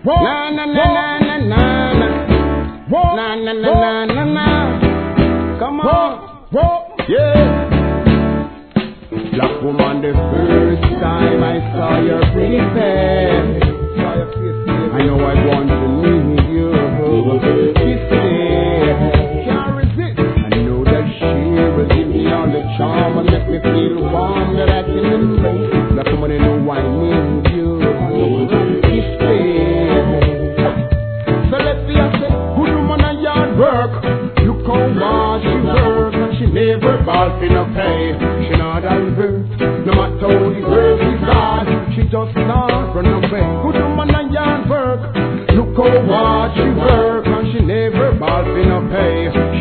Na na na na na na na. Na na na na na na. Come on. Yeah. Black woman, the first time I saw your pretty face, I know I want to need you. Kiss me, can't resist. I know that she will give me all the charm and make me feel warm that I can embrace. Black woman, I know I need you. Kiss me. So let's see, I say, good woman and yard work. Look how much she work, and she never ball for no pay. She not divert, no matter how the work is hard. She just not run away. Good woman and yard work. Look how much she work, and she never ball for no pay.